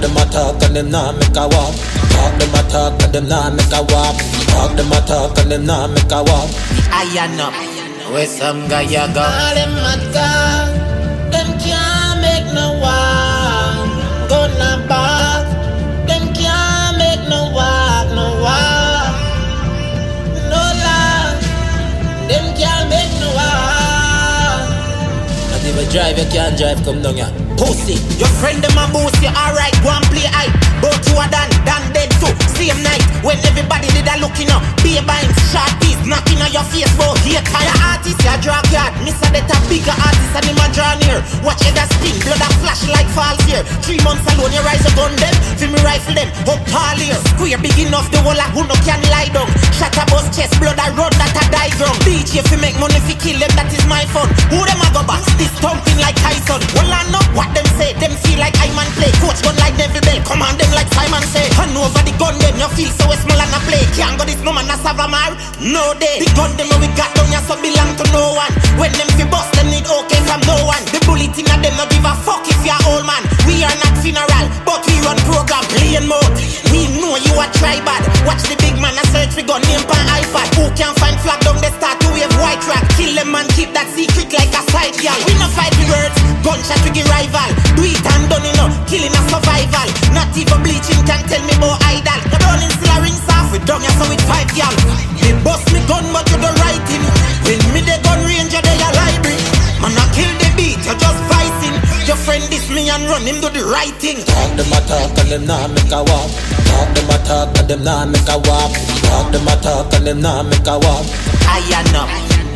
them a talk and them nah make a walk. Talk them a talk and them nah make a walk. Talk them a talk and them nah make a walk. I am up. Where some guy ya go? All them a talk, them can't make no walk. Gonna bark, them can't make no walk, no walk. No lie, them can't make no walk. And if you drive, you can't drive, come down here. Pussy, your friend them a boost you, alright, go and play high. Both you are done dead too. Same night, when everybody did a looking up. Baby, short piece, knocking on your face, but here kind of artist, you draw card. Mr. Detta bigger artist and him a draw near. Watch it a spin, blood a flash like falls here. 3 months alone, you rise a gun them. Feel me rifle them, up all here. Square big enough, the whole who no can lie down. Shot a bus chest, blood a run that a die ground. DJ if you make money, if you kill them, that is my fun. Who them a go back? This thumping like Tyson. Well I know what them say, them feel like I man play. Coach gun like Neville Bell, command them like Simon say. Hand over the gun them, you feel so small and a play. Can't go this no man a Savamar, no day. The gun them we got down here so belong to no one. When them fi bust them need okay from no one. The bullet in a them no give a fuck if you're old man. We are not funeral, but we run program playing mode. We know you a try bad. Watch the big man a search we gun name pan iPad. Who can find flag down the start to wave white track. Kill them and keep that secret like a side girl. We no fight the words, gunshot we give rival. Do it and done enough, killing a survival. Not even bleaching can tell me about idol. The burning still a rings off, we done ya so with 5 y'all. Me bust me gun but you the right thing. When me the gun range you they a library. Man I kill the beat, you just fighting. Your friend this me and run him do the right thing. Talk them a talk and them nah make a walk. Talk them a talk and them nah make a walk. Talk them a talk and them nah make a walk. I am up.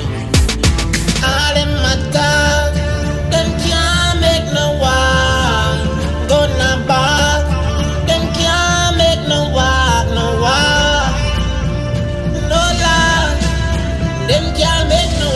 All them a talk, them can't make no walk. Gonna bark, them can't make no walk, no walk. No lie, them can't make no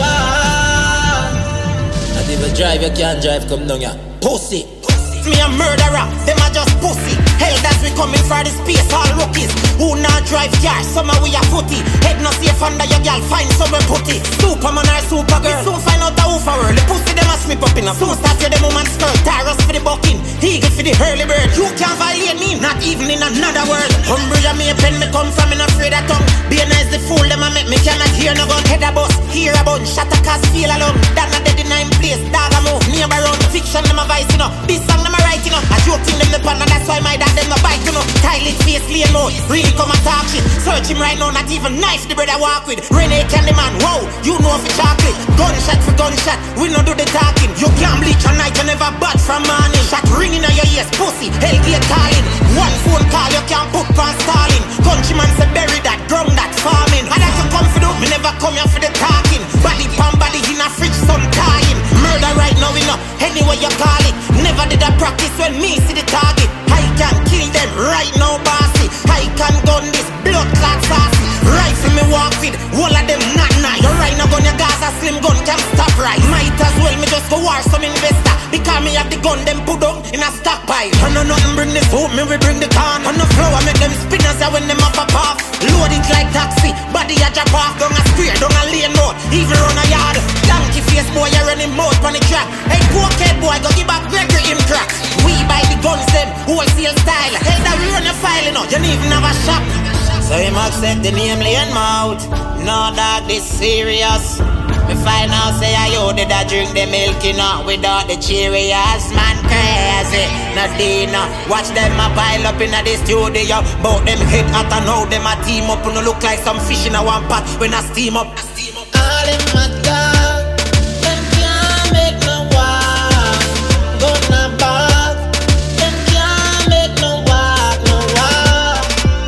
walk. And if you drive, you can't drive, come down here. Pussy. Me a murderer, them a just pussy. Hell that's we coming for the space, all rookies. Who not drive car, some we a footy. Head not safe under your girl, find somewhere putty. Superman or Supergirl, soon find out the who for her. The pussy them a slip up in a soon start the woman skirt. Taros for the bucking, eagle for the hurly bird. You can't violate me, not even in another word. Umbria me a pen me come from, me not afraid of tongue. Be a nice the fool, them a make me cannot hear no gun. Head a bus, hear a bun, shot a cast, feel alone. That not dead in 9 place, dog a move, neighbor run. Fiction them a vice, you know, this song them a right, you know. I joke in them the pan, and that's why my dad them no bite, you know. Tight face, lane mode, really come and talk shit. Search him right now, not even knife the brother walk with. Renee Candyman, wow, you know for chocolate. Gunshot for gunshot, we no do the talking. You can't bleach a night, you never bad from morning. Shot ringing on your ears, pussy, hellgate calling. One phone call, you can't put pan stalling. Countryman say bury that, ground that, farming. And that you come for do, me never come here for the talking. Body pan body in a fridge, some tying. Murder right now, we know, anyway you call it. Never did I practice when me see the target. I can kill them right now, bossy. I can gun this blood clot sassy. Rifle me walk with, all of them not nice. You right now gun your gas, a slim gun can stop right. Might as well me just go war some investor. Because me have the gun, them put down in a stockpile. I know nothing bring the food, me we bring the can. On the floor, I make them spinners when them up off. Load it like taxi, body a drop off. Down a square, down a lane mode, even run a yard. Donkey face boy, you running mouth on the track. Hey, cokehead boy, go give back Gregory him crack. We buy the guns them, wholesale style. Hey, that we run a file, you know, you don't even have a shop. So him accept the name Leon Mouth. No dog, this serious. Me find out say I did I drink the milk, you know, without the Cheerios. Man crazy, Nadina. Watch them a pile up in the studio. Bout them head hot and how them a team up. And look like some fish in a one pot when I steam up. All in my dog, them can't make no walk. Gonna bark, them can't make no walk, no walk.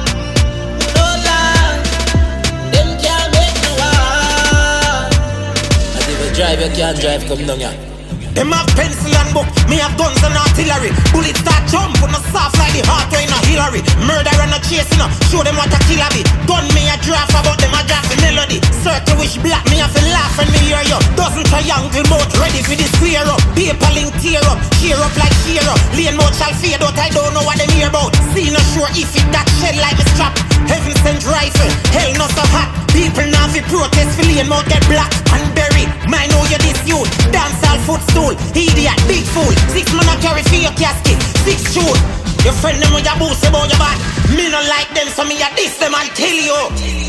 No lie, them can't make no walk. And if you drive, you can't drive, come down here. Them have pencil and book, me have guns and artillery. Bullets start jump, but no soft like the heart in a Hillary. Murder and no chasing, show them what a killer be. Gun me a draft about them a draft the melody. Circle wish black, me have to laugh when me hear you. Dozen triangle mouth, ready for the square up. Paper link tear up like cheer up. Lane mouth shall fade out, I don't know what them hear about. See no sure if it that shell like a strap. Heaven sent rifle, hell not so hot. People now fi protest for lane mouth get black and buried. Mine know you this youth, dance all footstool. Idiot, big fool, 6 man a carry for your casket, 6 shoot. Your friend them with your boost about your bad. Me no like them, so me a diss them and kill you.